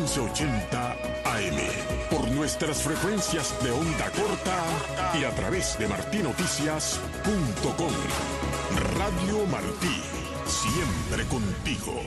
1580 AM. Por nuestras frecuencias de onda corta y a través de martinoticias.com. Radio Martí, siempre contigo.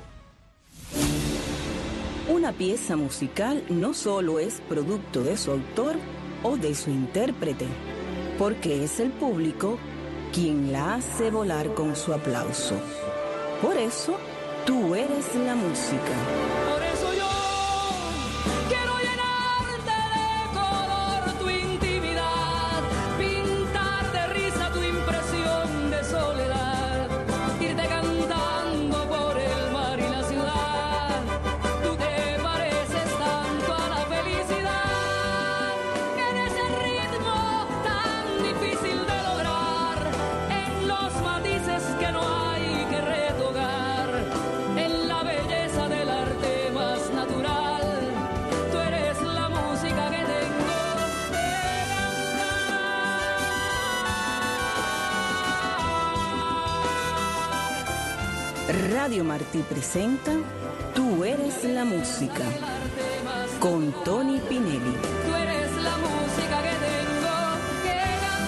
Una pieza musical no solo es producto de su autor o de su intérprete, porque es el público quien la hace volar con su aplauso. Por eso, tú eres la música. Por eso yo quiero llenarte de color tu intimidad, pintar de risa tu impresión de soledad, irte cantando por el mar y la ciudad. Tú te pareces tanto a la felicidad, en ese ritmo tan difícil de lograr, en los matices que no hay que retocar, en la belleza del arte más natural. Tú eres la música que tengo que cantar. Radio Martí presenta Tú eres la música, con Tony Pinelli. Tú eres la música que tengo que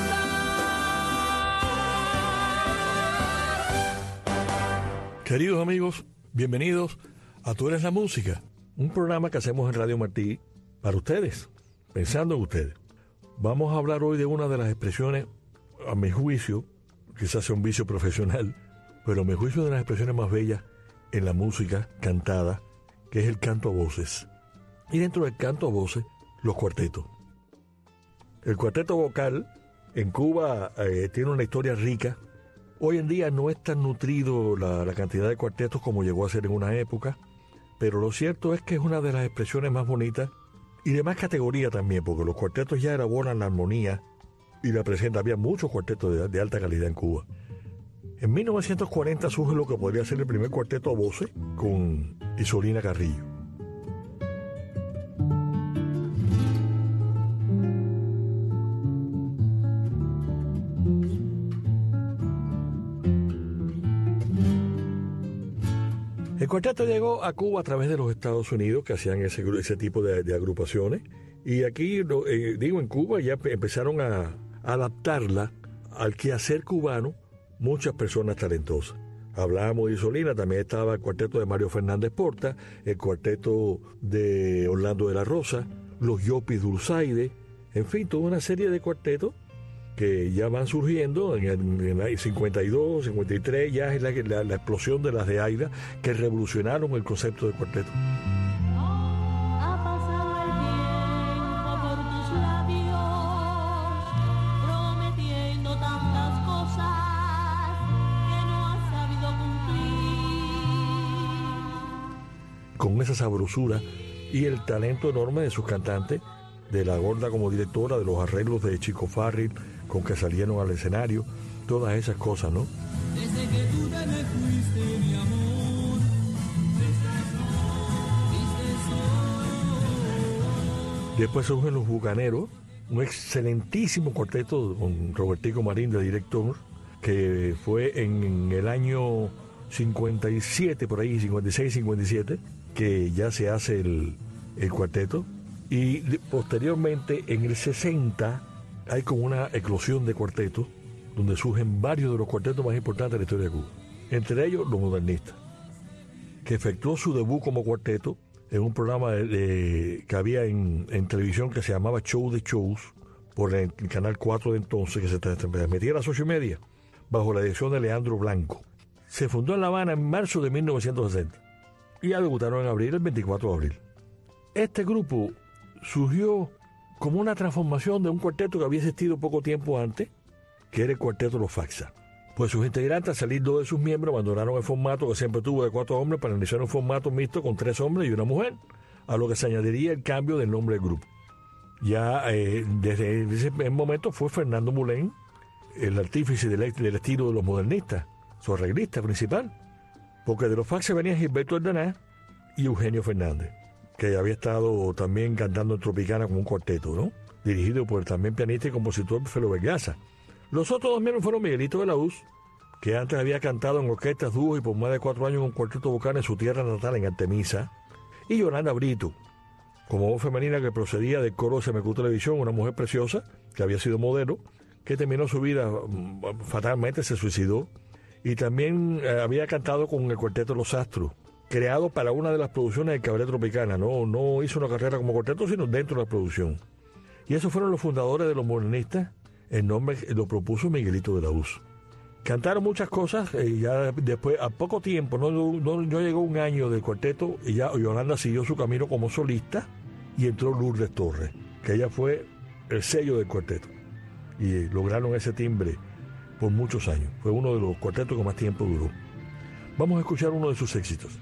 cantar. Queridos amigos, bienvenidos a Tú eres la música, un programa que hacemos en Radio Martí para ustedes, pensando en ustedes. Vamos a hablar hoy de una de las expresiones, a mi juicio, quizás sea un vicio profesional, pero a mi juicio de las expresiones más bellas en la música cantada, que es el canto a voces. Y dentro del canto a voces, los cuartetos. El cuarteto vocal en Cuba tiene una historia rica. Hoy en día no es tan nutrido la cantidad de cuartetos como llegó a ser en una época, pero lo cierto es que es una de las expresiones más bonitas y de más categoría también, porque los cuartetos ya elaboran la armonía y la presentan. Había muchos cuartetos de alta calidad en Cuba. En 1940 surge lo que podría ser el primer cuarteto a voces con Isolina Carrillo. El cuarteto llegó a Cuba a través de los Estados Unidos, que hacían ese tipo de agrupaciones, y aquí, en Cuba ya empezaron a adaptarla al quehacer cubano muchas personas talentosas. Hablábamos de Isolina, también estaba el cuarteto de Mario Fernández Porta, el cuarteto de Orlando de la Rosa, los Yopis Dulzaide, en fin, toda una serie de cuartetos que ya van surgiendo en el 52, 53, ya es la explosión de las de Aida, que revolucionaron el concepto de cuarteto. Ha pasado el tiempo por tus labios, prometiendo tantas cosas que no has sabido cumplir. Con esa sabrosura y el talento enorme de sus cantantes, de La Gorda como directora, de los arreglos de Chico Farril, con que salieron al escenario, todas esas cosas, ¿no? Desde que tú te me fuiste, mi amor, Después surgen los Bucaneros, un excelentísimo cuarteto con Robertico Marín de director, que fue en el año 57, por ahí, 56, 57, que ya se hace el cuarteto. Y posteriormente, en el 60, hay como una eclosión de cuartetos, donde surgen varios de los cuartetos más importantes de la historia de Cuba. Entre ellos, los modernistas, que efectuó su debut como cuarteto en un programa que había en televisión que se llamaba Show de Shows, por el Canal 4 de entonces, que se transmitía a las 8:30, bajo la dirección de Leandro Blanco. Se fundó en La Habana en marzo de 1960 y ya debutaron en abril, el 24 de abril. Este grupo surgió como una transformación de un cuarteto que había existido poco tiempo antes, que era el cuarteto Los Faxas. Pues sus integrantes, al salir 2 de sus miembros, abandonaron el formato que siempre tuvo de 4 hombres para iniciar un formato mixto con 3 hombres y una mujer, a lo que se añadiría el cambio del nombre del grupo. Ya desde ese momento fue Fernando Mulén el artífice del estilo de los modernistas, su arreglista principal, porque de Los Faxas venían Gilberto Ordená y Eugenio Fernández, que había estado también cantando en Tropicana como un cuarteto, ¿no? Dirigido por el también pianista y compositor Felo Vergaza. Los otros 2 miembros fueron Miguelito de la Uz, que antes había cantado en orquestas, dúos y por más de 4 años en un cuarteto vocal en su tierra natal, en Artemisa, y Yolanda Brito, como voz femenina que procedía del coro de CMQ Televisión, una mujer preciosa que había sido modelo, que terminó su vida fatalmente, se suicidó, y también había cantado con el Cuarteto Los Astros, creado para una de las producciones del Cabaret Tropicana. No hizo una carrera como cuarteto, sino dentro de la producción. Y esos fueron los fundadores de Los Modernistas. El nombre lo propuso Miguelito de la Uz. Cantaron muchas cosas, y ya después, a poco tiempo, no llegó un año del cuarteto, y ya Yolanda siguió su camino como solista, y entró Lourdes Torres, que ella fue el sello del cuarteto. Y lograron ese timbre por muchos años. Fue uno de los cuartetos que más tiempo duró. Vamos a escuchar uno de sus éxitos.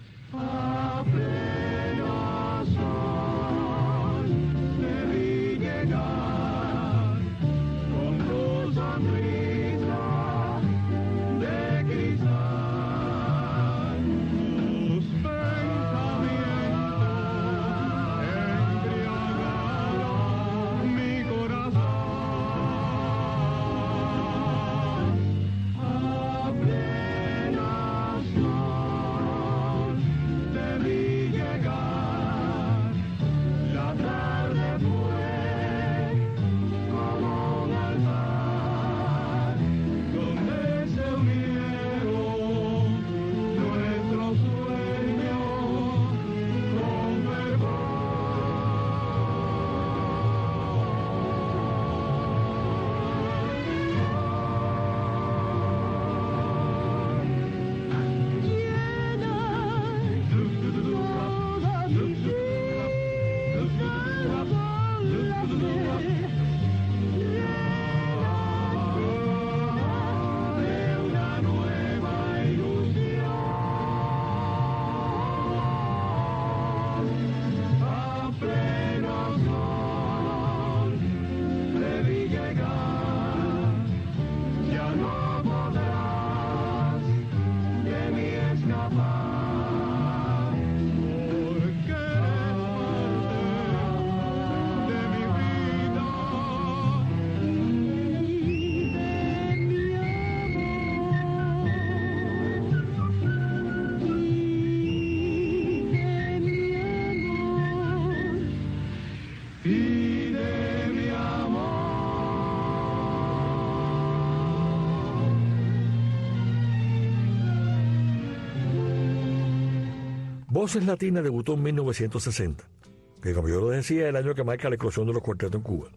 Voces Latinas debutó en 1960, que como yo lo decía, es el año que marca la eclosión de los cuartetos en Cuba.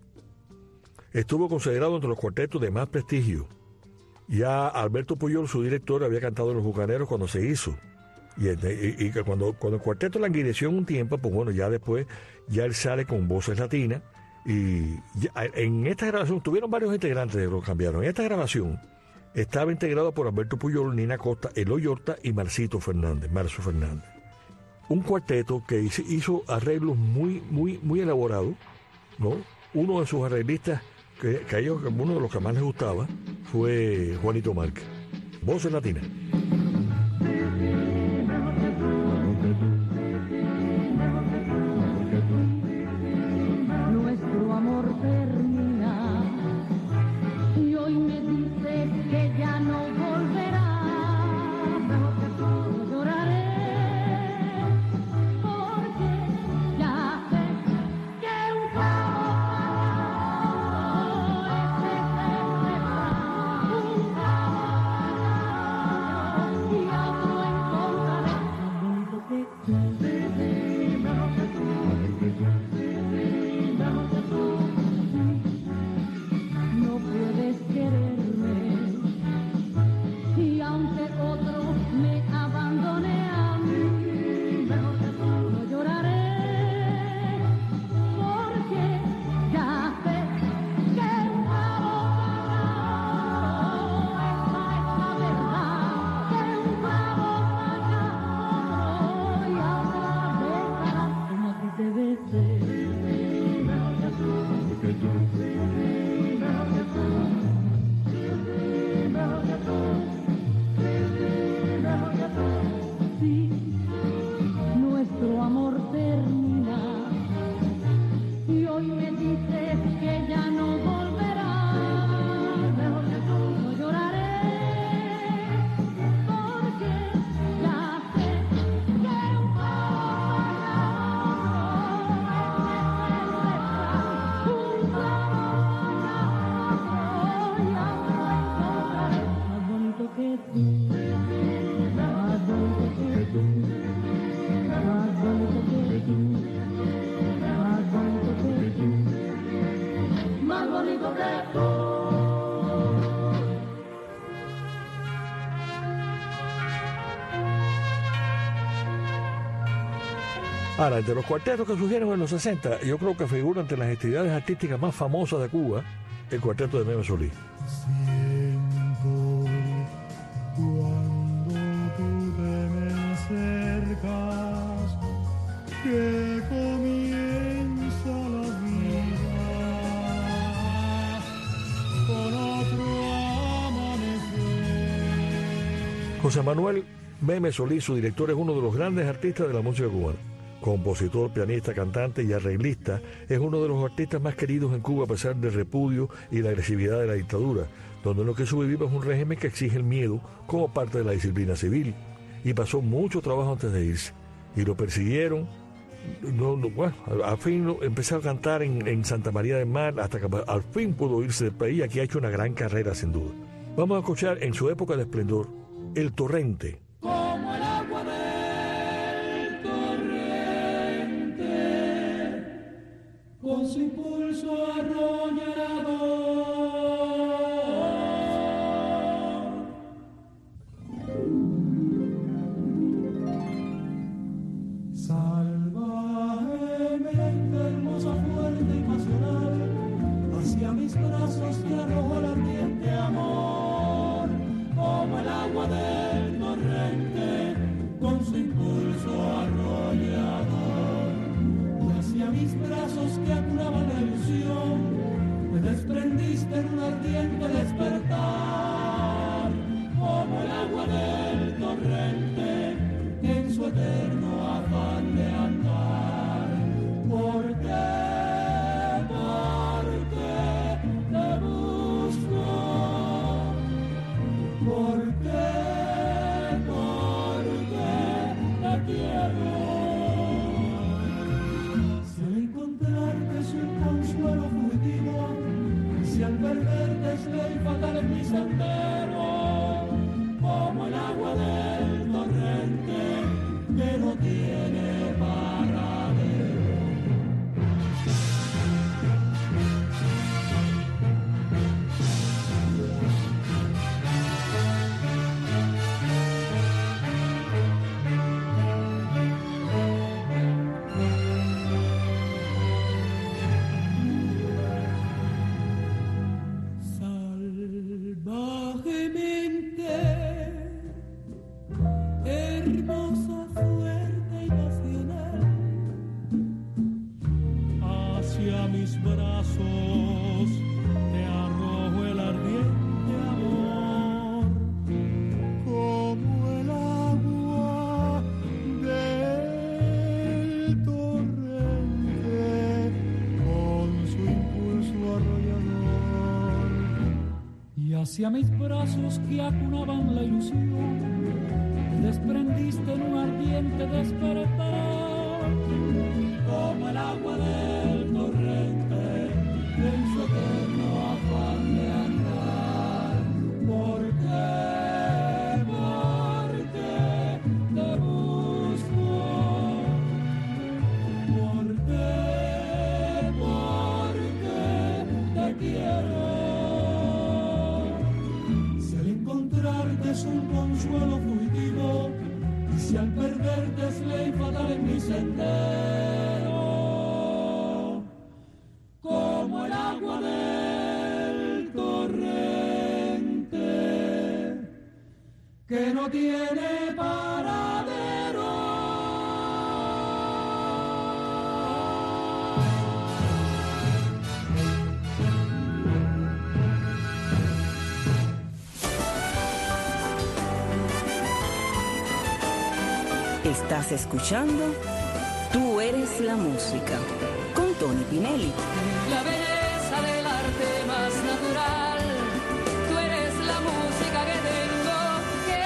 Estuvo considerado entre los cuartetos de más prestigio. Ya Alberto Puyol, su director, había cantado en Los Bucaneros cuando se hizo. Y que cuando el cuarteto languideció un tiempo, pues bueno, ya después, ya él sale con Voces Latinas. Y ya, en esta grabación, tuvieron varios integrantes que lo cambiaron. En esta grabación estaba integrado por Alberto Puyol, Nina Costa, Eloy Horta y Marcio Fernández. Un cuarteto que hizo arreglos muy elaborados, ¿no? Uno de sus arreglistas, que a ellos, uno de los que más les gustaba, fue Juanito Márquez. Voces Latinas. Nuestro amor termina y hoy me dice que ya no volverá. No lloraré porque ya sé que un amor es Ahora, entre los cuartetos que surgieron en los 60, yo creo que figura entre las entidades artísticas más famosas de Cuba el cuarteto de Meme Solís. Siento cuando tú te me acercas que comienza la vida con otro amanecer. José Manuel Meme Solís, su director, es uno de los grandes artistas de la música cubana. Compositor, pianista, cantante y arreglista, es uno de los artistas más queridos en Cuba a pesar del repudio y la agresividad de la dictadura, donde lo que sobrevivimos es un régimen que exige el miedo como parte de la disciplina civil. Y pasó mucho trabajo antes de irse. Y lo persiguieron. Bueno, al fin empezó a cantar en Santa María del Mar hasta que al fin pudo irse del país. Aquí ha hecho una gran carrera, sin duda. Vamos a escuchar en su época de esplendor El Torrente. Como el agua del torrente, con su impulso arrollador. Salvajemente hermosa, fuerte y pasional, hacia mis brazos te arrojo el ardiente amor, como el agua del torrente, con su impulso arrollador. Y hacia mis brazos que acuraban la ilusión, me desprendiste en un ardiente despertar, como el agua del torrente, que en su eterno afán de andar. ¿Por qué? Porque te busco. ¿Por qué? Porque te quiero. Si al encontrarte es un consuelo fugitivo, si al perderte es ley fatal en mi sendero, como el agua del torrente que no tiene paradero. Salvajemente hermosa, fuerte y pasional, hacia mis brazos te arrojo el ardiente amor, como el agua del torrente, con su impulso arrollador. Y hacia mis brazos que acunaban la ilusión, desprendiste en un ardiente despertar, como el agua del torrente, en su eterno afán de andar. ¿Por qué? Porque te busco. ¿Por qué? Porque te quiero. Si al encontrarte es un consuelo fugitivo, y si al perderte es ley fatal en mi sendero, como el agua del torrente que no tiene paradero. Estás escuchando Tú Eres la Música con Tony Pinelli. La belleza del arte más natural, tú eres la música que tengo que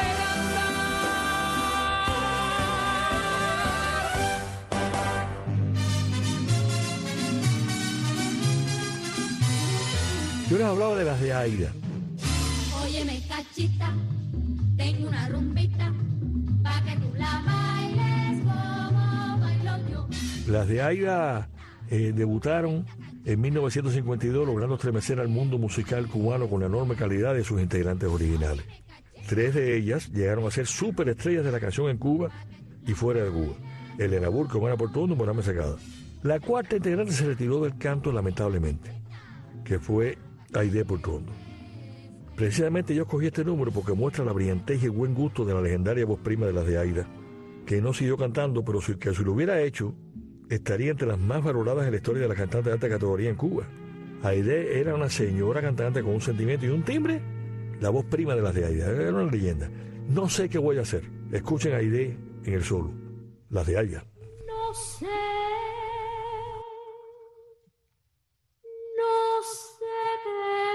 cantar. Yo les hablaba de las de Aida. Óyeme, cachita, tengo una rumbita, pa' que tú la bailes como bailo yo. Las de Aida debutaron en 1952, logrando estremecer al mundo musical cubano con la enorme calidad de sus integrantes originales. 3 de ellas llegaron a ser superestrellas de la canción en Cuba y fuera de Cuba. Elena Burke, Buena Portuondo, Buena Mesecada. La cuarta integrante se retiró del canto lamentablemente, que fue Aide Portuondo. Precisamente yo escogí este número porque muestra la brillantez y el buen gusto de la legendaria voz prima de las de Aida, que no siguió cantando, pero que si lo hubiera hecho, estaría entre las más valoradas en la historia de la cantante de alta categoría en Cuba. Aide era una señora cantante con un sentimiento y un timbre, la voz prima de las de Aida, era una leyenda. No sé qué voy a hacer. Escuchen a Aide en el solo, las de Aida. No sé qué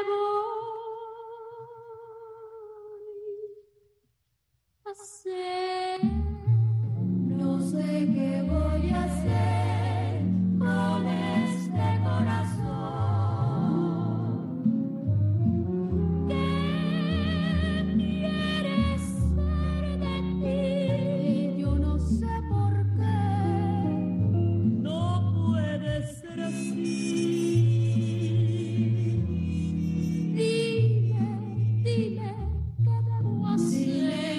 voy a hacer, no sé qué voy a hacer con este corazón que quiere ser de ti y yo no sé por qué no puede ser así. Dime qué debo hacer.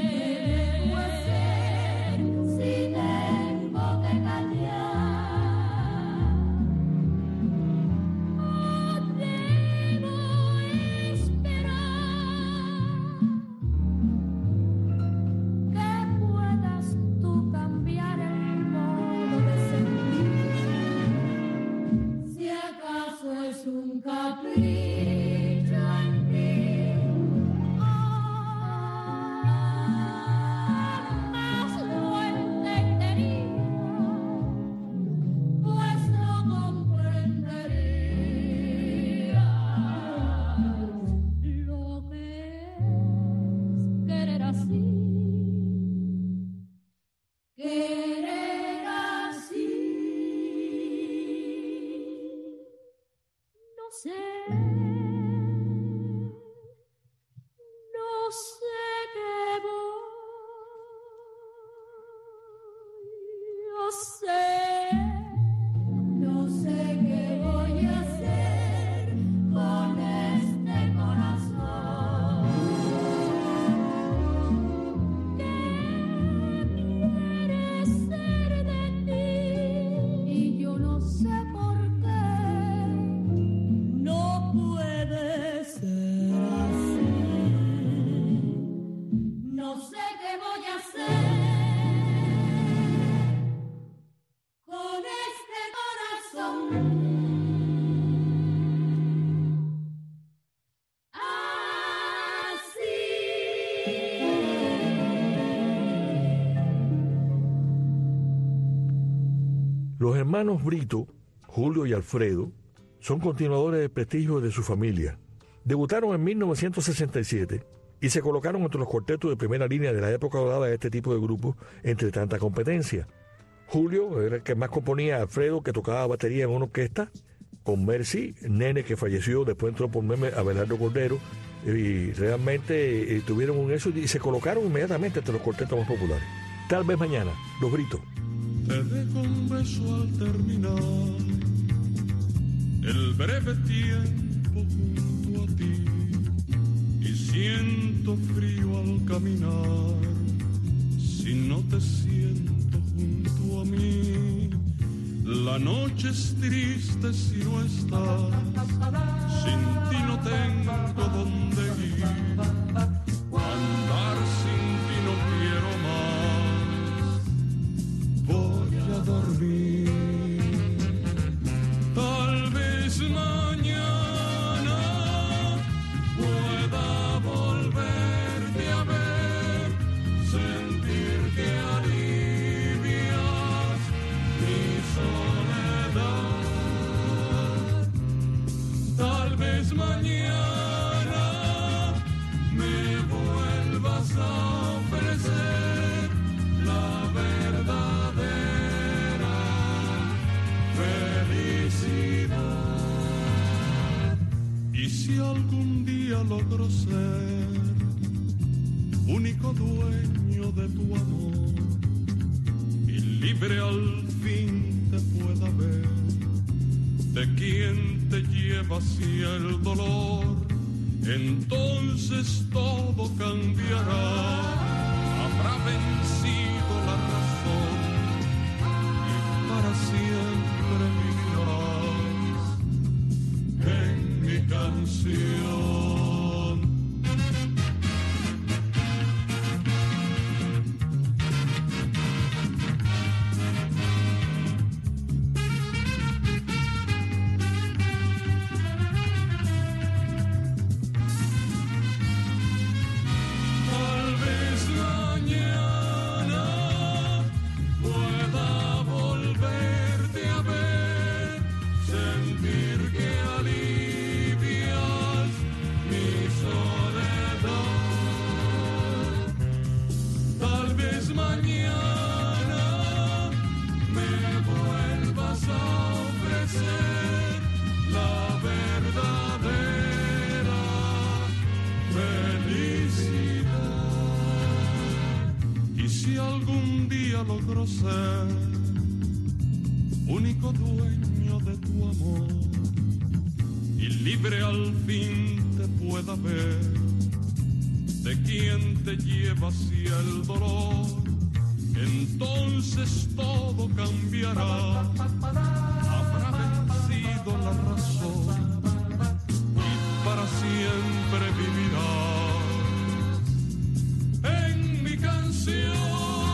Los hermanos Brito, Julio y Alfredo, son continuadores de prestigio de su familia. Debutaron en 1967 y se colocaron entre los cuartetos de primera línea de la época dorada de este tipo de grupos entre tanta competencia. Julio era el que más componía, Alfredo, que tocaba batería en una orquesta, con Mercy, Nene, que falleció, después entró por meme Abelardo Cordero, y realmente tuvieron un éxito y se colocaron inmediatamente entre los cuartetos más populares. Tal vez mañana, Los Britos. Te dejo un beso al terminar el breve tiempo junto a ti y siento frío al caminar si no te siento junto a mí. La noche es triste si no estás, sin ti no tengo dónde ir, andar sin ti no quiero más, voy a dormir. Tal vez mañana pueda volverte a ver, sentir que alivias mi soledad. Tal vez mañana me vuelvas a ofrecer la verdadera felicidad. Y si algún día logro ser único dueño de tu amor y libre al fin te pueda ver de quien te lleva hacia el dolor, entonces todo cambiará. Habrá vencido la razón día logró ser único dueño de tu amor y libre al fin te pueda ver de quien te lleva hacia el dolor, entonces todo cambiará, habrá vencido la razón y para siempre vivirás en mi canción.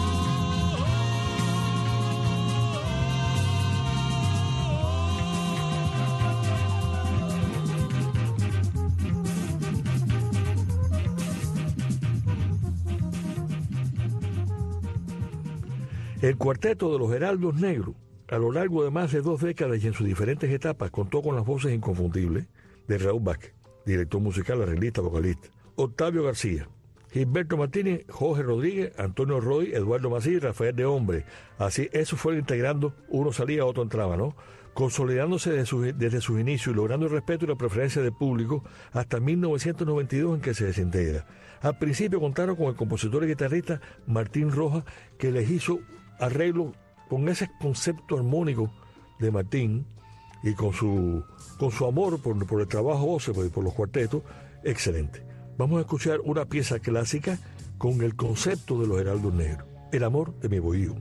El cuarteto de los Heraldos Negros, a lo largo de más de 2 décadas y en sus diferentes etapas, contó con las voces inconfundibles de Raúl Vázquez, director musical, arreglista, vocalista, Octavio García, Gilberto Martínez, Jorge Rodríguez, Antonio Roy, Eduardo Macías y Rafael de Hombre. Así, esos fueron integrando, uno salía, otro entraba, ¿no? Consolidándose desde sus inicios y logrando el respeto y la preferencia del público hasta 1992 en que se desintegra. Al principio contaron con el compositor y guitarrista Martín Rojas, que les hizo arreglo con ese concepto armónico de Martín y con su amor por el trabajo voces, por los cuartetos, excelente. Vamos a escuchar una pieza clásica con el concepto de los Heraldos Negros, El amor de mi bohío.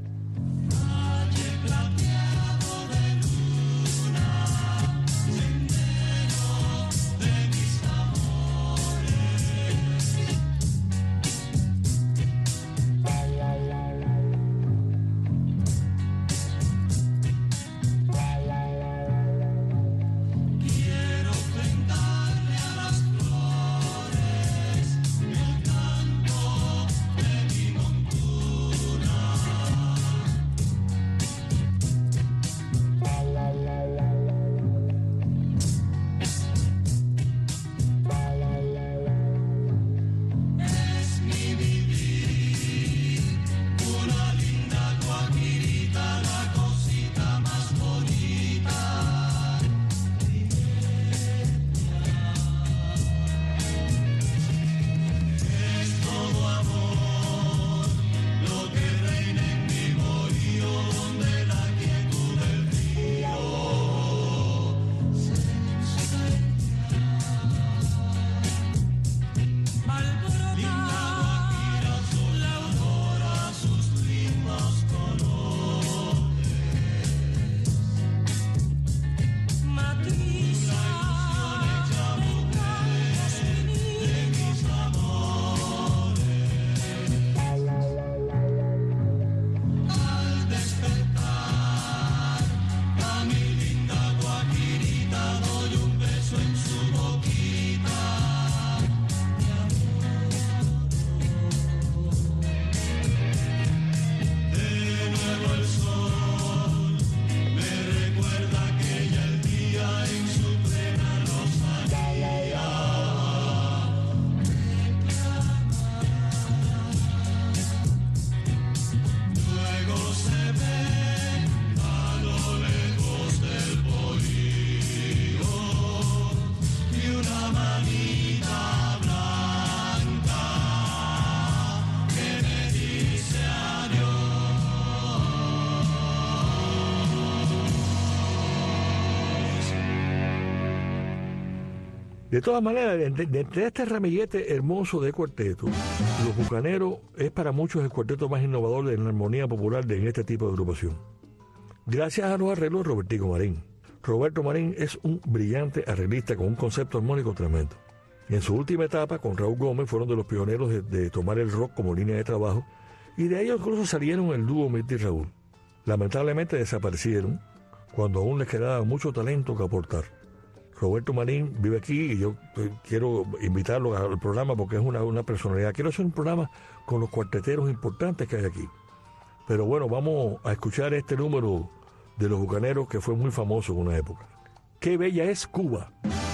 De todas maneras, de este ramillete hermoso de cuarteto, Los Bucaneros es para muchos el cuarteto más innovador de la armonía popular en este tipo de agrupación. Gracias a los arreglos de Robertico Marín. Roberto Marín es un brillante arreglista con un concepto armónico tremendo. En su última etapa, con Raúl Gómez, fueron de los pioneros de tomar el rock como línea de trabajo, y de ellos incluso salieron el dúo Mirta y Raúl. Lamentablemente desaparecieron cuando aún les quedaba mucho talento que aportar. Roberto Marín vive aquí y yo quiero invitarlo al programa porque es una personalidad. Quiero hacer un programa con los cuarteteros importantes que hay aquí. Pero bueno, vamos a escuchar este número de Los Bucaneros que fue muy famoso en una época. ¡Qué bella es Cuba!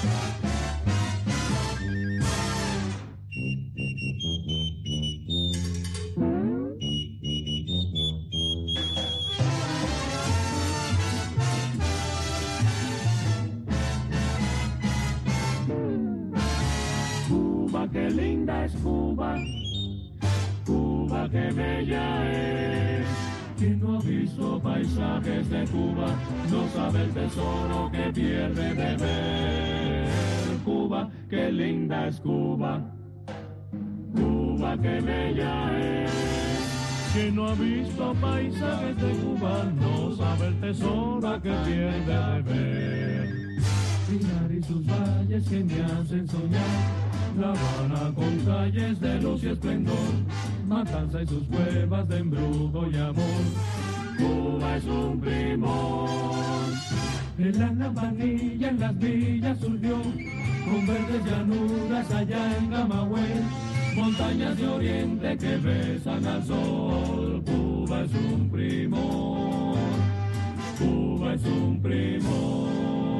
Qué linda es Cuba, Cuba qué bella es, Quien no ha visto paisajes de Cuba no sabe el tesoro que pierde de ver. Cuba, qué linda es Cuba. Cuba, qué bella es. Quien no ha visto paisajes de Cuba no sabe el tesoro que pierde de ver. Pinar y sus valles que me hacen soñar, La Habana con calles de luz y esplendor, Matanza y sus cuevas de embrujo y amor. Cuba es un primor. En la Lambanilla, en las villas surgió, con verdes llanuras allá en Camagüey, montañas de oriente que besan al sol. Cuba es un primor. Cuba es un primor.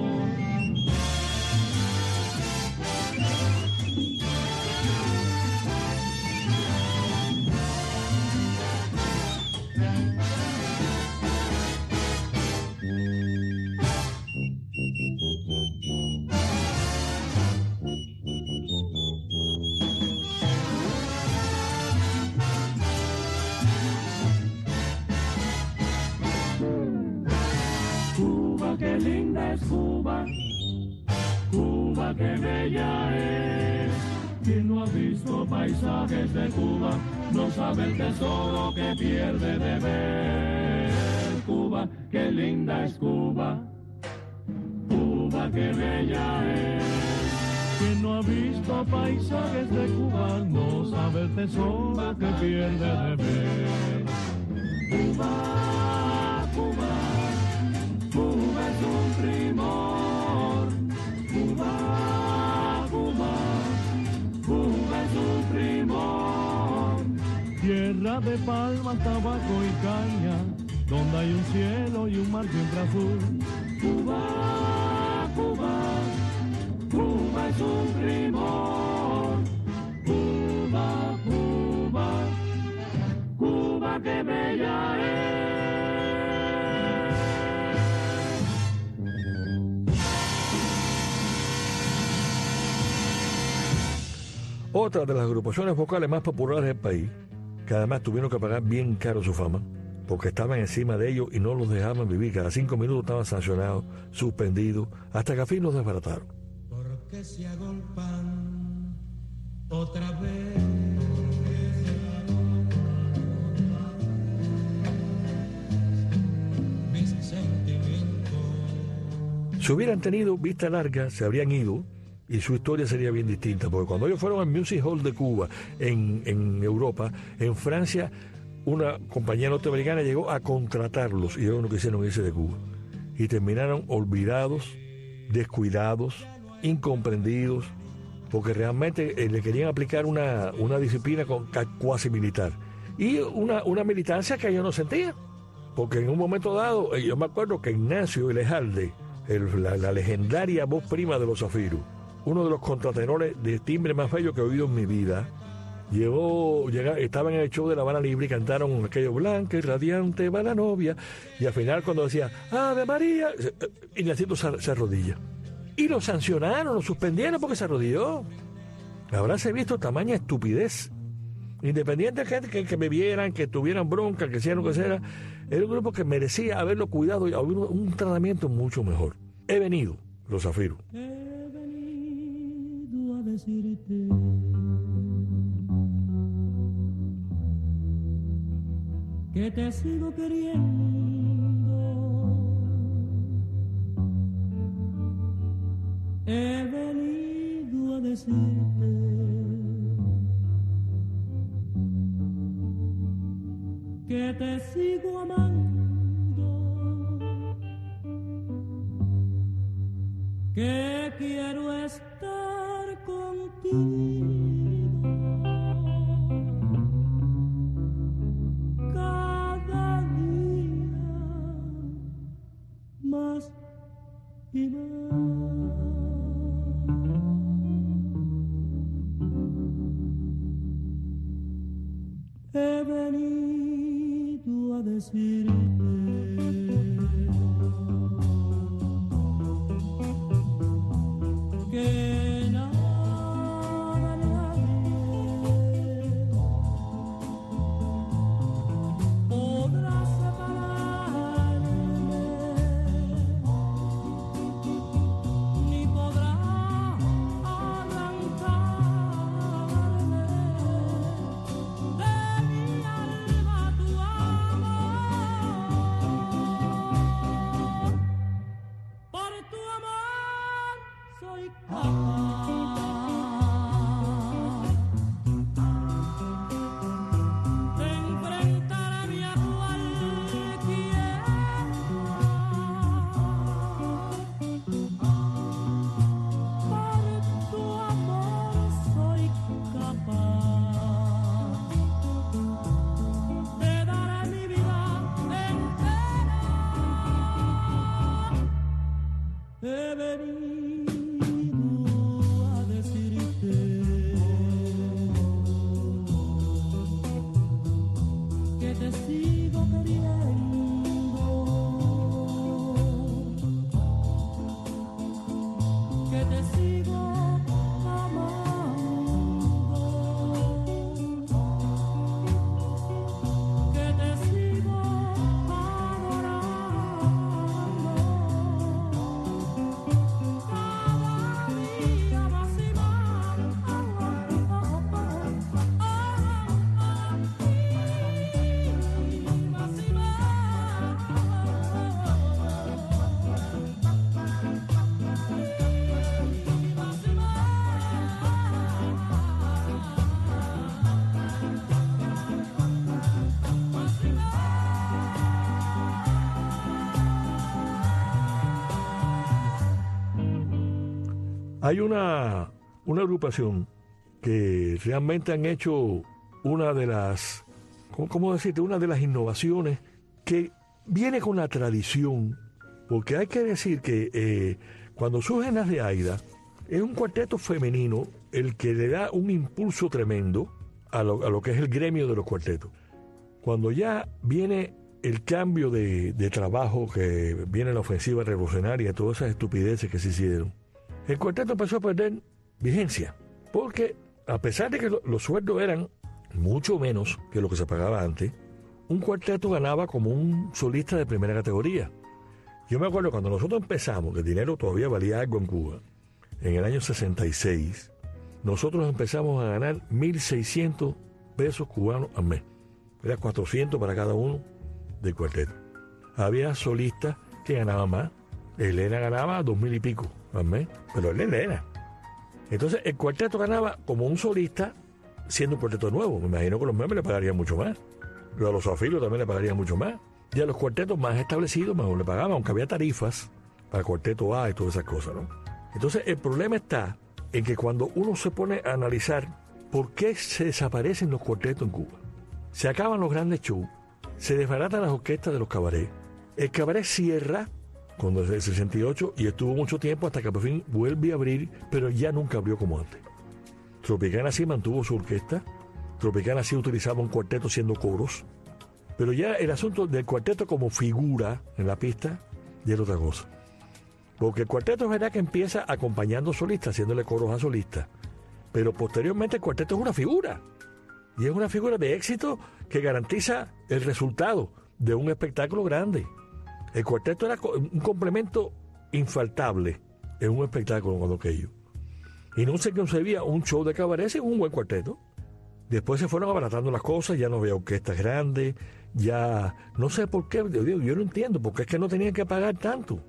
Cuba, qué linda es Cuba. Cuba, qué bella es. Quien no ha visto paisajes de Cuba no sabe el tesoro que pierde de ver. Cuba, qué linda es Cuba. Cuba, qué bella es. Quien no ha visto paisajes de Cuba no sabe el tesoro que pierde de ver. Cuba, Cuba, Cuba es un primor. Cuba, Cuba, Cuba es un primor. Tierra de palmas, tabaco y caña, donde hay un cielo y un mar siempre azul. Cuba, Cuba, Cuba es un primor. Cuba, Cuba, Cuba, qué bella es. Otra de las agrupaciones vocales más populares del país, que además tuvieron que pagar bien caro su fama, porque estaban encima de ellos y no los dejaban vivir. Cada 5 minutos estaban sancionados, suspendidos, hasta que al fin los desbarataron. Porque se agolpan otra vez. Mis sentimientos. Si hubieran tenido vista larga, se habrían ido y su historia sería bien distinta, porque cuando ellos fueron al Music Hall de Cuba, en Europa, en Francia, una compañía norteamericana llegó a contratarlos y ellos no quisieron irse de Cuba. Y terminaron olvidados, descuidados, incomprendidos, porque realmente le querían aplicar una disciplina cuasi militar. Y una militancia que ellos no sentían. Porque en un momento dado, yo me acuerdo que Ignacio Elejalde, la legendaria voz prima de Los Zafiros, uno de los contratenores de timbre más bello que he oído en mi vida, estaban en el show de La Habana Libre y cantaron aquello blanca y radiante va la novia, y al final cuando decía Ave María, Ignacio se arrodilla y lo sancionaron, lo suspendieron porque se arrodilló. Habráse visto tamaña estupidez, independiente de que me vieran, que tuvieran bronca, que hicieran lo que sea. Era un grupo que merecía haberlo cuidado y haber un tratamiento mucho mejor. He venido, Los Zafiros. He venido a decirte que te sigo queriendo. He venido a decirte que te sigo amando, que quiero estar contigo cada día más y más. He venido a decirte que nada, nadie podrá separarnos He venido a decirte que te sigo queriendo, que te sigo amando, que te sigo adorando. Hay una agrupación que realmente han hecho una de las, ¿cómo decirte? Una de las innovaciones que viene con la tradición, porque hay que decir que cuando surgen las de Aida, es un cuarteto femenino el que le da un impulso tremendo a lo que es el gremio de los cuartetos. Cuando ya viene el cambio de trabajo, que viene la ofensiva revolucionaria, todas esas estupideces que se hicieron, el cuarteto empezó a perder vigencia, porque a pesar de que los sueldos eran mucho menos que lo que se pagaba antes, un cuarteto ganaba como un solista de primera categoría. Yo me acuerdo cuando nosotros empezamos, que el dinero todavía valía algo en Cuba, en el año 66, nosotros empezamos a ganar 1.600 pesos cubanos al mes. Era 400 para cada uno del cuarteto. Había solistas que ganaban más. Elena ganaba 2.000 y pico al mes, pero él Elena. Entonces el cuarteto ganaba como un solista siendo un cuarteto nuevo. Me imagino que los membros le pagarían mucho más. A los afilios también le pagarían mucho más. Y a los cuartetos más establecidos mejor le pagaban, aunque había tarifas para cuarteto A y todas esas cosas, ¿no? Entonces el problema está en que cuando uno se pone a analizar por qué se desaparecen los cuartetos en Cuba, se acaban los grandes shows, se desbaratan las orquestas de los cabarets, el cabaret cierra cuando es el 68 y estuvo mucho tiempo hasta que por fin vuelve a abrir, pero ya nunca abrió como antes. Tropicana sí mantuvo su orquesta, Tropicana sí utilizaba un cuarteto siendo coros, pero ya el asunto del cuarteto como figura en la pista ya es otra cosa. Porque el cuarteto es verdad que empieza acompañando solistas, haciéndole coros a solistas, pero posteriormente el cuarteto es una figura, y es una figura de éxito que garantiza el resultado de un espectáculo grande. El cuarteto era un complemento infaltable en un espectáculo como aquello. Y no se concebía un show de cabaret sin un buen cuarteto. Después se fueron abaratando las cosas, ya no había orquestas grandes, ya no sé por qué, yo no entiendo, porque es que no tenían que pagar tanto.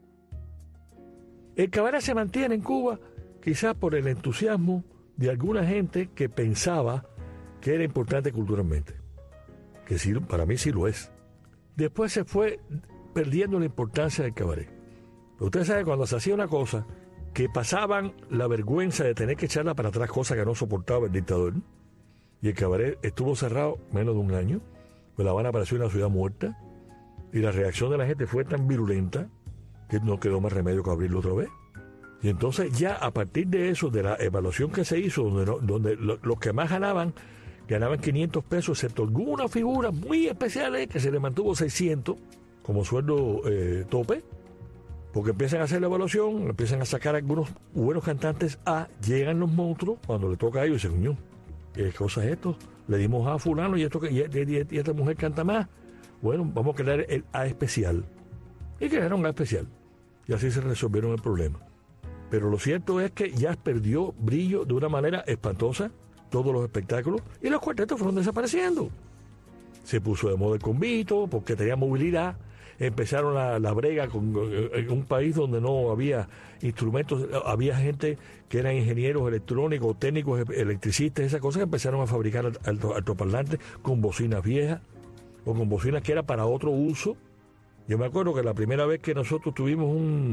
El cabaret se mantiene en Cuba quizás por el entusiasmo de alguna gente que pensaba que era importante culturalmente, que sí, para mí sí lo es. Después se fue perdiendo la importancia del cabaret. Pero usted sabe, cuando se hacía una cosa, que pasaban la vergüenza de tener que echarla para atrás, cosa que no soportaba el dictador, y el cabaret estuvo cerrado menos de un año, pues La Habana pareció una ciudad muerta, y la reacción de la gente fue tan virulenta que no quedó más remedio que abrirlo otra vez. Y entonces ya a partir de eso, de la evaluación que se hizo, donde los que más ganaban 500 pesos, excepto algunas figuras muy especiales que se le mantuvo 600 como sueldo tope, porque empiezan a hacer la evaluación, empiezan a sacar algunos buenos cantantes llegan los monstruos, cuando le toca a ellos, y dicen, coño, ¿qué cosa es esto? Le dimos a fulano y esta mujer canta más. Bueno, vamos a crear el A especial. Y crearon A especial. Y así se resolvieron el problema. Pero lo cierto es que ya perdió brillo de una manera espantosa todos los espectáculos y los cuartetos fueron desapareciendo. Se puso de moda el convito porque tenía movilidad. empezaron la brega en un país donde no había instrumentos, había gente que eran ingenieros electrónicos, técnicos, electricistas, esas cosas que empezaron a fabricar altoparlantes con bocinas viejas o con bocinas que era para otro uso. Yo me acuerdo que la primera vez que nosotros tuvimos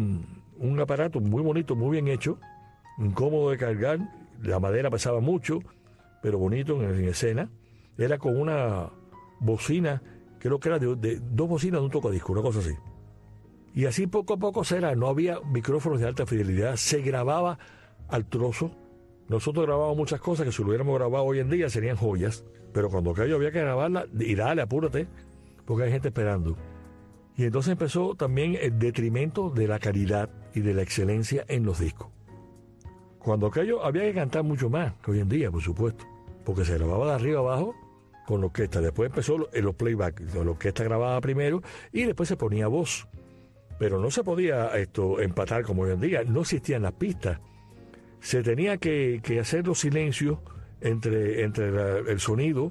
un aparato muy bonito, muy bien hecho, incómodo de cargar, la madera pesaba mucho, pero bonito en escena, era con una bocina, creo que era de dos bocinas de un tocadisco, una cosa así. Y así poco a poco no había micrófonos de alta fidelidad, se grababa al trozo. Nosotros grabábamos muchas cosas que si lo hubiéramos grabado hoy en día serían joyas, pero cuando aquello había que grabarla, y dale, apúrate, porque hay gente esperando. Y entonces empezó también el detrimento de la calidad y de la excelencia en los discos. Cuando aquello había que cantar mucho más que hoy en día, por supuesto, porque se grababa de arriba abajo con la orquesta. Después empezó los playback, la orquesta grababa primero y después se ponía voz. Pero no se podía empatar como hoy en día, no existían las pistas. Se tenía que hacer los silencios entre el sonido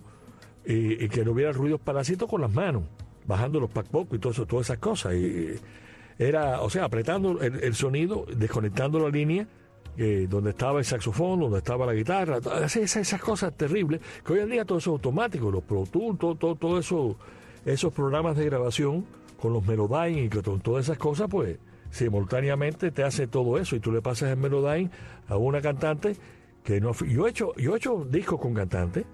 y que no hubiera ruidos parásitos con las manos, bajando los packbox y todas esas cosas. Y apretando el sonido, desconectando la línea donde estaba el saxofón, donde estaba la guitarra, esas cosas terribles, que hoy en día todo eso es automático, los Pro Tools, todo eso, esos programas de grabación con los Melodyne y con todas esas cosas, pues simultáneamente te hace todo eso y tú le pasas el Melodyne a una cantante que no... Yo he hecho discos con cantantes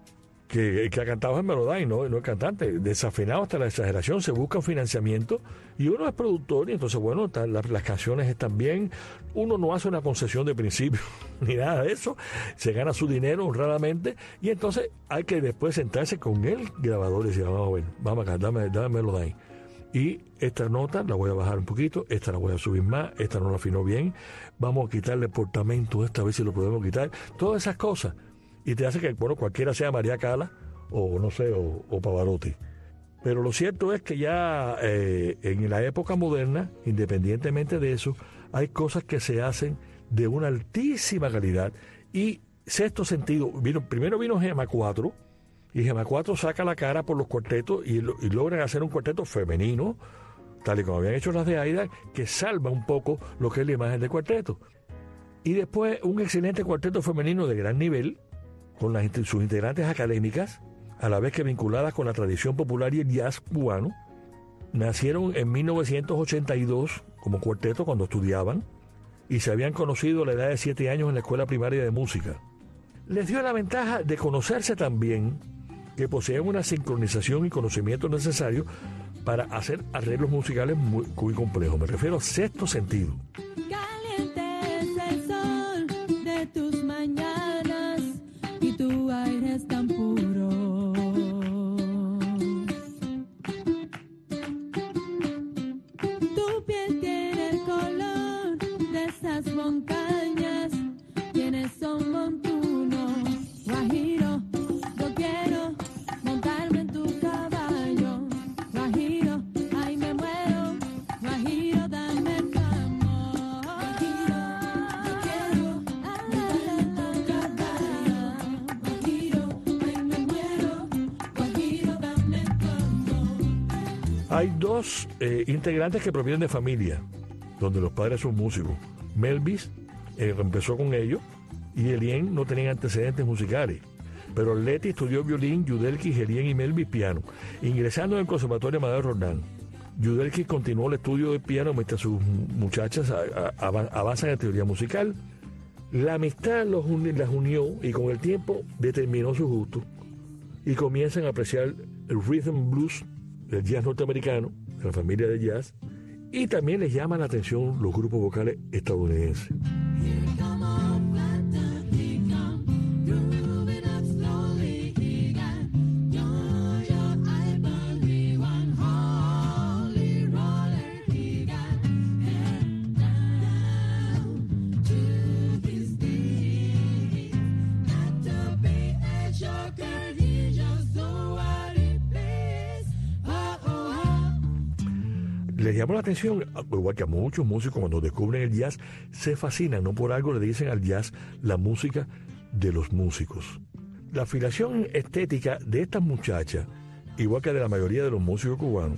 que ha cantado en Melodyne, no es cantante, desafinado hasta la exageración, se busca un financiamiento y uno es productor y entonces bueno, las canciones están bien, uno no hace una concesión de principio ni nada de eso, se gana su dinero honradamente y entonces hay que después sentarse con el grabador y decir, vamos acá, dame Melodyne. Y esta nota la voy a bajar un poquito, esta la voy a subir más, esta no la afinó bien, vamos a quitarle el portamento, esta vez si lo podemos quitar, todas esas cosas. Y te hace que, cualquiera sea María Cala o no sé, o Pavarotti. Pero lo cierto es que ya en la época moderna, independientemente de eso, hay cosas que se hacen de una altísima calidad. Y Sexto Sentido, primero vino Gema 4, y Gema 4 saca la cara por los cuartetos y logran hacer un cuarteto femenino, tal y como habían hecho las de Aida, que salva un poco lo que es la imagen del cuarteto. Y después un excelente cuarteto femenino de gran nivel, con sus integrantes académicas, a la vez que vinculadas con la tradición popular y el jazz cubano. Nacieron en 1982 como cuarteto cuando estudiaban y se habían conocido a la edad de 7 años en la escuela primaria de música. Les dio la ventaja de conocerse también, que poseen una sincronización y conocimiento necesario para hacer arreglos musicales muy complejos. Me refiero a Sexto Sentido. Caliente es el sol de tus mañanas y tu aire es tan puro. Tu piel tiene el color de esas montañas, quienes son montunos, guajiro. Yo quiero montarme en tu caballo, guajiro, ay me muero, guajiro, dame tu amor. Guajiro, yo quiero montarme en tu caballo, guajiro, ay me muero, guajiro, dame tu amor. Hay dos integrantes que provienen de familia, donde los padres son músicos. Melvis empezó con ellos y Elien no tenían antecedentes musicales. Pero Leti estudió violín, Yudelkis, Elien y Melvis piano, ingresando en el Conservatorio Amadeo Roldán. Yudelkis continuó el estudio de piano mientras sus muchachas avanzan en teoría musical. La amistad las unió y con el tiempo determinó su gusto y comienzan a apreciar el rhythm blues del jazz norteamericano, de la familia de jazz, y también les llaman la atención los grupos vocales estadounidenses. Here come on, Fanta, he come, grooving up slowly, he got Georgia, Ivory, one holy roller, he got head down to his knees, not to be a joker, he just do what he please, oh, oh, oh. Les llamó la atención, igual que a muchos músicos cuando descubren el jazz, se fascinan, no por algo le dicen al jazz la música de los músicos. La afiliación estética de estas muchachas, igual que de la mayoría de los músicos cubanos,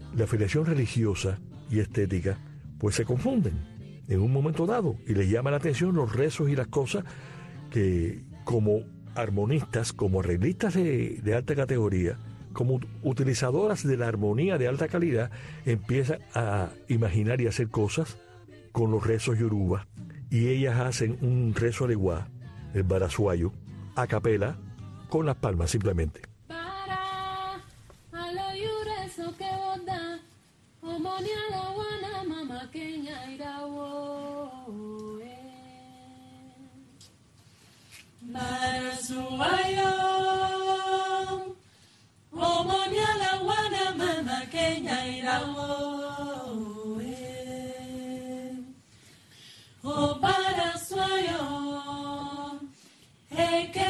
la afiliación religiosa y estética pues se confunden en un momento dado y les llama la atención los rezos y las cosas que como armonistas, como arreglistas de alta categoría, como utilizadoras de la armonía de alta calidad, empiezan a imaginar y hacer cosas con los rezos yoruba, y ellas hacen un rezo adecuado, el barasuayo, a capela, con las palmas simplemente. Para a lo yureso que boda, omoni a la wana mama kenya irawo. Barasuayo, omoni a la wana mama kenya irawo. Oh, barasuayo, eke.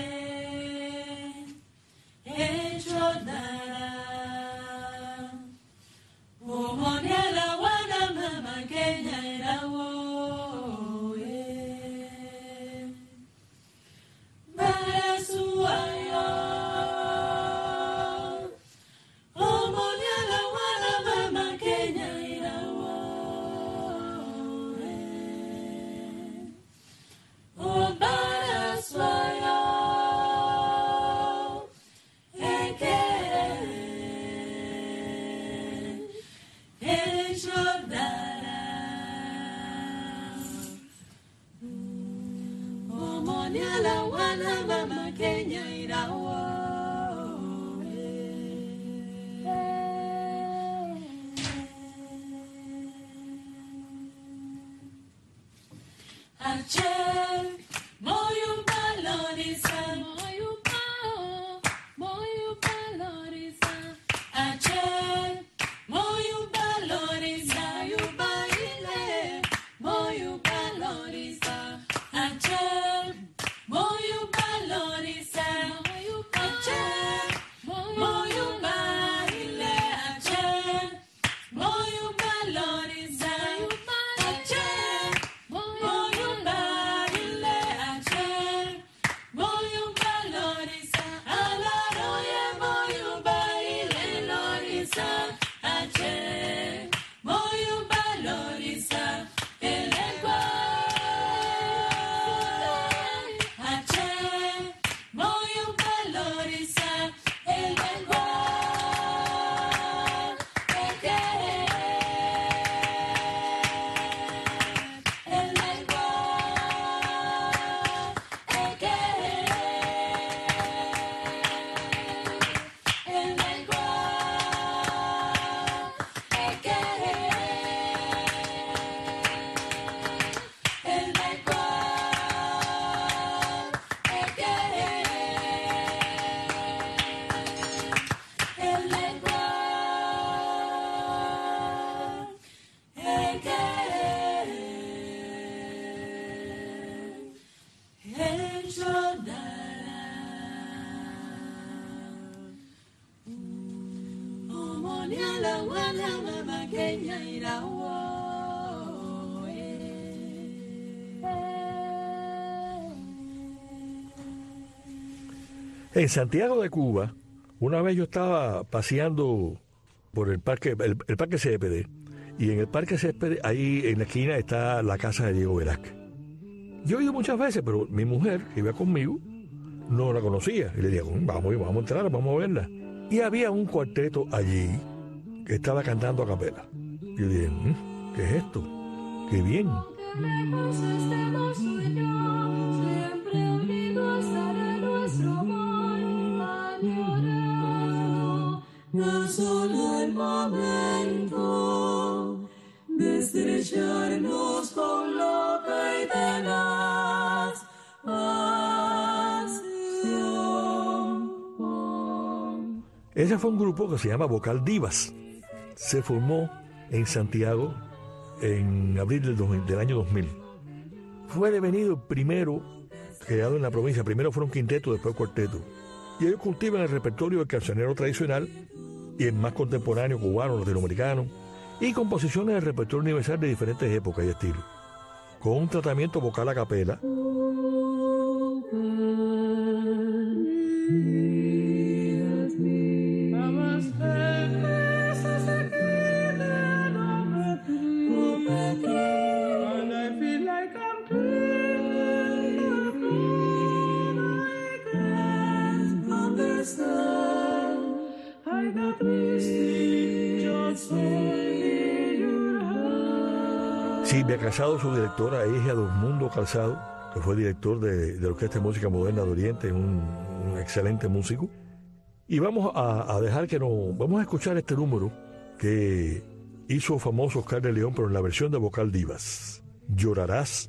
En Santiago de Cuba, una vez yo estaba paseando por el parque CPD, y en el parque CPD, ahí en la esquina está la casa de Diego Velázquez. Yo he ido muchas veces, pero mi mujer, que iba conmigo, no la conocía. Y le dije, vamos a entrar, vamos a verla. Y había un cuarteto allí que estaba cantando a capela. Y yo dije, ¿qué es esto? ¡Qué bien! No solo el momento de estrecharnos con loca y tenaz pasión. Ese fue un grupo que se llama Vocal Divas. Se formó en Santiago en abril del año 2000. Fue devenido primero, creado en la provincia. Primero fueron quinteto, después cuarteto. Y ellos cultivan el repertorio del cancionero tradicional y el más contemporáneo, cubano, latinoamericano, y composiciones del repertorio universal de diferentes épocas y estilos, con un tratamiento vocal a capela. Silvia Casado, su directora, hija de Osmundo Calzado, que fue director de la Orquesta de Música Moderna de Oriente, un excelente músico. Y vamos a dejar vamos a escuchar este número que hizo famoso Oscar de León, pero en la versión de Vocal Divas. Llorarás.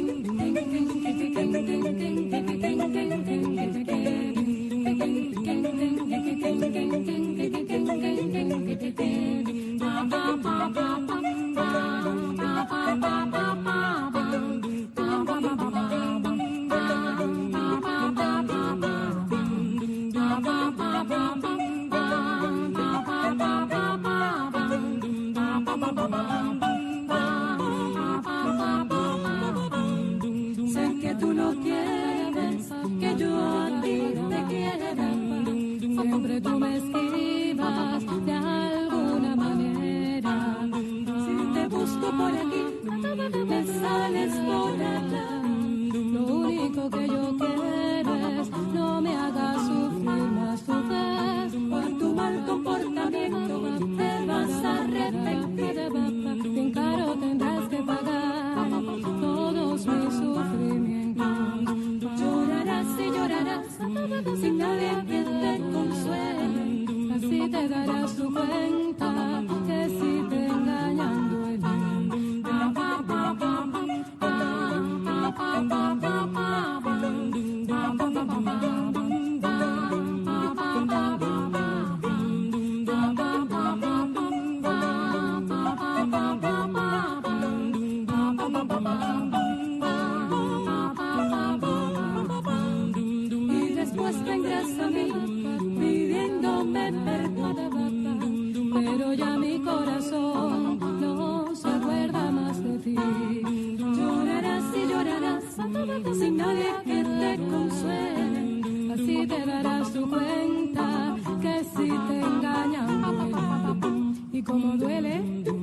Sé que tú no quieres que yo a ti te quiera, siempre tú me esquivas de alguna manera. Si te busco por aquí, me sales por allá. Lo único que yo quiero es no me hagas sufrir más tu vez. Por tu mal comportamiento te vas a arrepentir. Bien caro tendrás que pagar todos mis sufrimientos. Llorarás y llorarás sin nadie que te consuele. Así te darás tu cuenta que si te engañan duele. Y después vendrás a mí pidiéndome perdón, pero ya mi corazón no se acuerda más de ti. Llorarás y llorarás sin nadie que te consuele. Así te darás tu cuenta que si te engañan duele. Y como duele,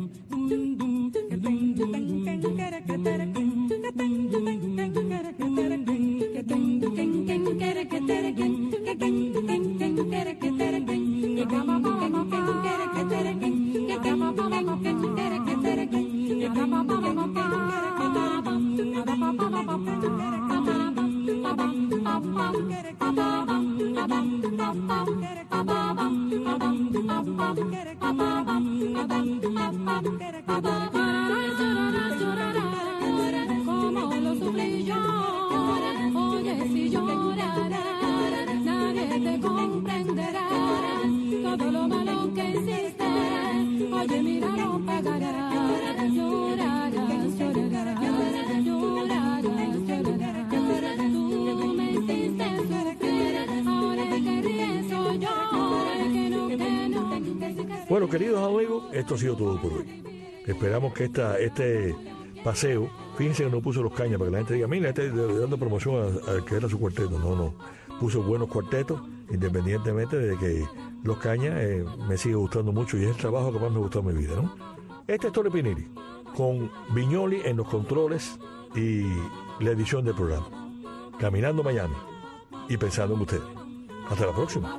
como lo sufrí yo. Oye, si llorarás, nadie te comprenderá. Todo lo malo que hiciste, oye, mira, no pagarás. Llorarás, llorarás, llorarás, llorarás. Tú me hiciste sufrir, ahora que ríes soy yo. Que no. Bueno, queridos amigos, esto ha sido todo por hoy. Esperamos que este paseo, fíjense que no puso los cañas para que la gente diga, mira, dando promoción a que era su cuarteto. No, puso buenos cuartetos, independientemente de que los cañas me sigue gustando mucho y es el trabajo que más me gustó en mi vida, ¿no? Este es Tore Pinilli, con Viñoli en los controles y la edición del programa. Caminando Miami y pensando en ustedes. Hasta la próxima.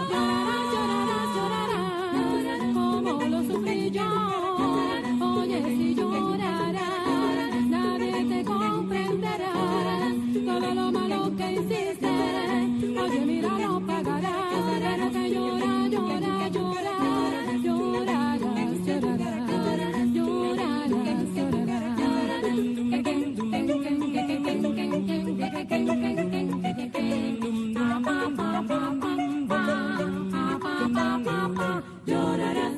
Como lo sufrí yo, oye, si llorarás, nadie te comprenderá. Todo lo malo que hiciste, oye, mira, no pagarás. Pero que llora, llora, llora, llorarás, llorarás, llorarás, llorarás.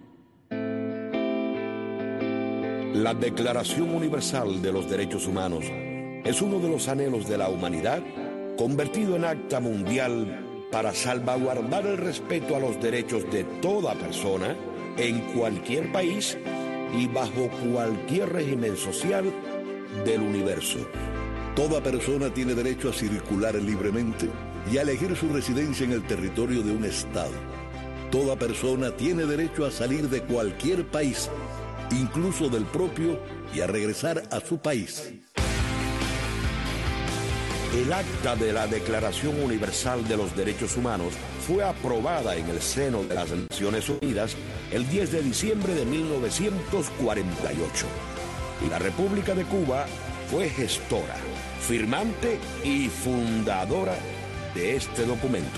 La Declaración Universal de los Derechos Humanos es uno de los anhelos de la humanidad convertido en acta mundial para salvaguardar el respeto a los derechos de toda persona en cualquier país y bajo cualquier régimen social del universo. Toda persona tiene derecho a circular libremente y a elegir su residencia en el territorio de un estado. Toda persona tiene derecho a salir de cualquier país, incluso del propio, y a regresar a su país. El acta de la Declaración Universal de los Derechos Humanos fue aprobada en el seno de las Naciones Unidas el 10 de diciembre de 1948. La República de Cuba fue gestora, firmante y fundadora de este documento.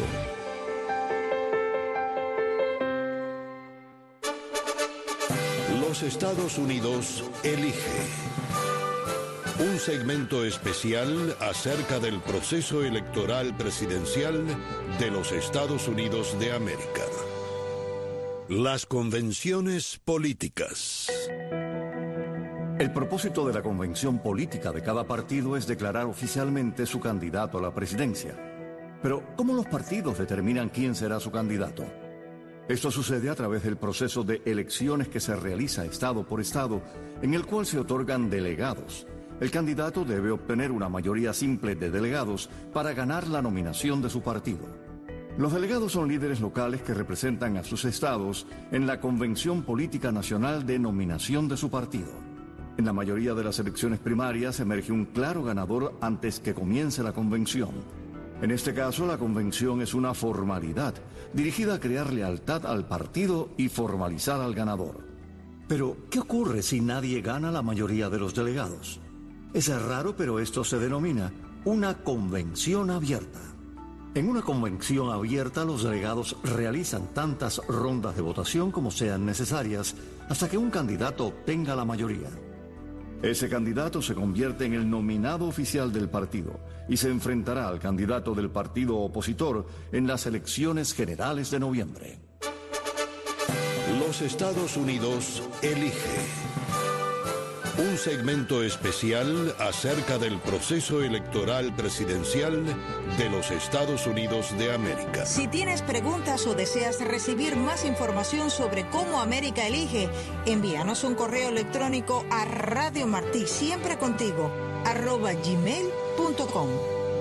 Los Estados Unidos elige. Un segmento especial acerca del proceso electoral presidencial de los Estados Unidos de América. Las convenciones políticas. El propósito de la convención política de cada partido es declarar oficialmente su candidato a la presidencia. Pero, ¿cómo los partidos determinan quién será su candidato? Esto sucede a través del proceso de elecciones que se realiza estado por estado, en el cual se otorgan delegados. El candidato debe obtener una mayoría simple de delegados para ganar la nominación de su partido. Los delegados son líderes locales que representan a sus estados en la Convención Política Nacional de Nominación de su partido. En la mayoría de las elecciones primarias emerge un claro ganador antes que comience la convención. En este caso, la convención es una formalidad dirigida a crear lealtad al partido y formalizar al ganador. Pero, ¿qué ocurre si nadie gana la mayoría de los delegados? Es raro, pero esto se denomina una convención abierta. En una convención abierta, los delegados realizan tantas rondas de votación como sean necesarias hasta que un candidato obtenga la mayoría. Ese candidato se convierte en el nominado oficial del partido y se enfrentará al candidato del partido opositor en las elecciones generales de noviembre. Los Estados Unidos elige. Un segmento especial acerca del proceso electoral presidencial de los Estados Unidos de América. Si tienes preguntas o deseas recibir más información sobre cómo América elige, envíanos un correo electrónico a Radio Martí, siempre contigo, @gmail.com.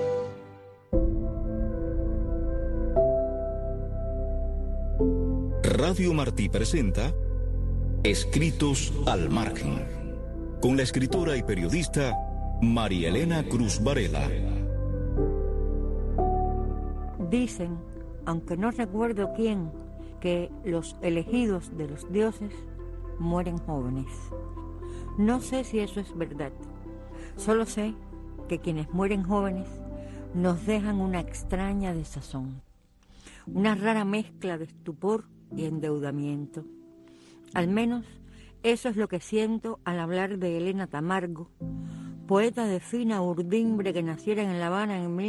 Radio Martí presenta Escritos al Margen, con la escritora y periodista María Elena Cruz Varela. Dicen, aunque no recuerdo quién, que los elegidos de los dioses mueren jóvenes. No sé si eso es verdad. Solo sé que quienes mueren jóvenes nos dejan una extraña desazón, una rara mezcla de estupor y endeudamiento. Al menos eso es lo que siento al hablar de Elena Tamargo, poeta de fina urdimbre que naciera en La Habana en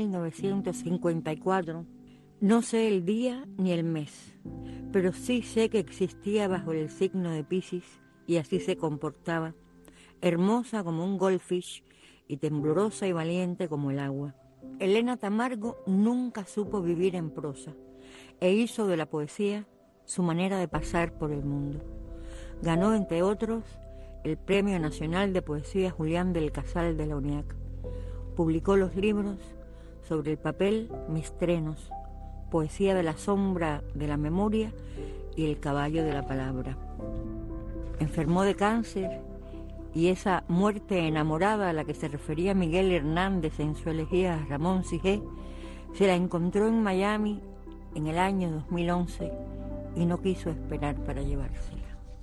1954. No sé el día ni el mes, pero sí sé que existía bajo el signo de Piscis y así se comportaba, hermosa como un goldfish y temblorosa y valiente como el agua. Elena Tamargo nunca supo vivir en prosa e hizo de la poesía su manera de pasar por el mundo. Ganó, entre otros, el Premio Nacional de Poesía Julián del Casal de la UNIAC. Publicó los libros Sobre el papel, mis trenos, Poesía de la sombra de la memoria y El caballo de la palabra. Enfermó de cáncer y esa muerte enamorada a la que se refería Miguel Hernández en su elegía a Ramón Sigé se la encontró en Miami en el año 2011 y no quiso esperar para llevársela.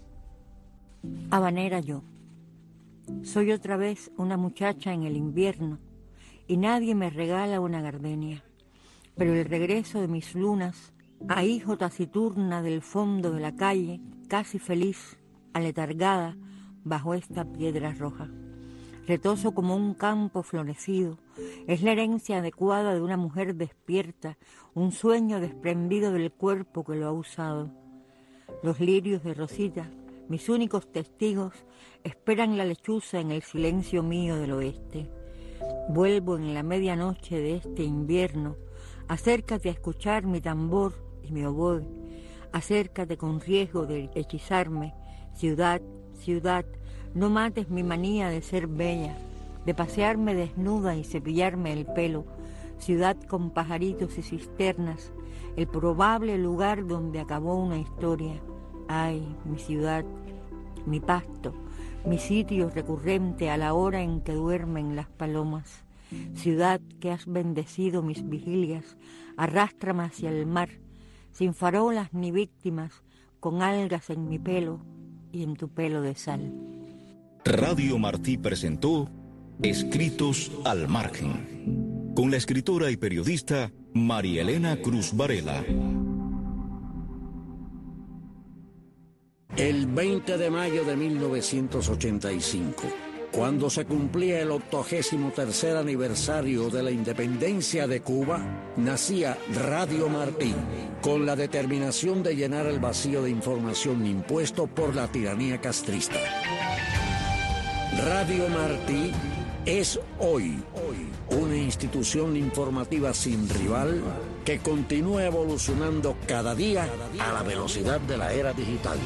Habanera yo. Soy otra vez una muchacha en el invierno y nadie me regala una gardenia. Pero el regreso de mis lunas, a hijo taciturna del fondo de la calle, casi feliz, aletargada bajo esta piedra roja. Retoso como un campo florecido, es la herencia adecuada de una mujer despierta, un sueño desprendido del cuerpo que lo ha usado. Los lirios de Rosita, mis únicos testigos, esperan la lechuza en el silencio mío del oeste. Vuelvo en la medianoche de este invierno. Acércate a escuchar mi tambor y mi oboe. Acércate con riesgo de hechizarme. Ciudad, ciudad, no mates mi manía de ser bella, de pasearme desnuda y cepillarme el pelo. Ciudad con pajaritos y cisternas, el probable lugar donde acabó una historia. Ay, mi ciudad, mi pasto, mi sitio recurrente a la hora en que duermen las palomas. Ciudad que has bendecido mis vigilias, arrástrame hacia el mar, sin farolas ni víctimas, con algas en mi pelo y en tu pelo de sal. Radio Martí presentó Escritos al Margen, con la escritora y periodista María Elena Cruz Varela. El 20 de mayo de 1985, cuando se cumplía el 83º aniversario de la independencia de Cuba, nacía Radio Martí, con la determinación de llenar el vacío de información impuesto por la tiranía castrista. Radio Martí es hoy una institución informativa sin rival que continúa evolucionando cada día a la velocidad de la era digital.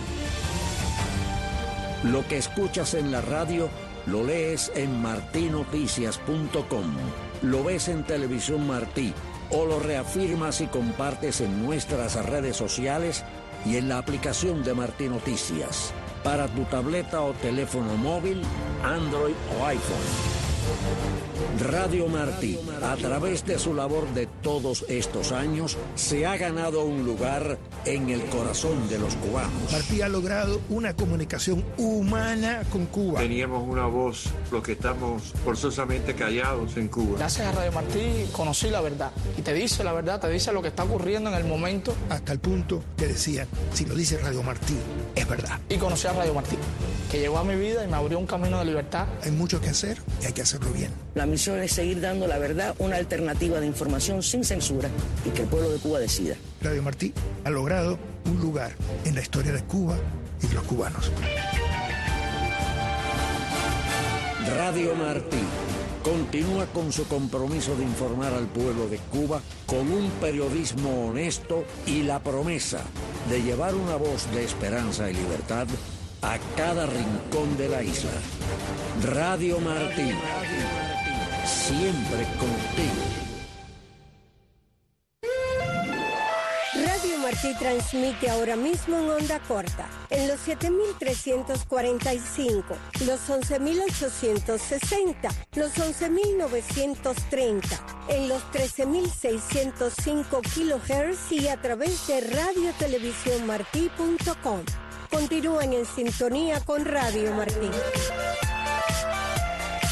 Lo que escuchas en la radio lo lees en martinoticias.com, lo ves en Televisión Martí o lo reafirmas y compartes en nuestras redes sociales y en la aplicación de Martí Noticias para tu tableta o teléfono móvil, Android o iPhone. Radio Martí, a través de su labor de todos estos años, se ha ganado un lugar en el corazón de los cubanos. Martí ha logrado una comunicación humana con Cuba. Teníamos una voz, los que estamos forzosamente callados en Cuba. Gracias a Radio Martí conocí la verdad. Y te dice la verdad, te dice lo que está ocurriendo en el momento. Hasta el punto que decían, si lo dice Radio Martí, es verdad. Y conocí a Radio Martí, que llegó a mi vida y me abrió un camino de libertad. Hay mucho que hacer y hay que hacerlo bien. La misión es seguir dando la verdad, una alternativa de información sin censura y que el pueblo de Cuba decida. Radio Martí ha logrado un lugar en la historia de Cuba y de los cubanos. Radio Martí continúa con su compromiso de informar al pueblo de Cuba con un periodismo honesto y la promesa de llevar una voz de esperanza y libertad a cada rincón de la isla. Radio Martí, siempre contigo. Radio Martí transmite ahora mismo en onda corta, en los 7.345, los 11.860, los 11.930, en los 13.605 kHz y a través de radiotelevisiónmartí.com. Continúan en sintonía con Radio Martí.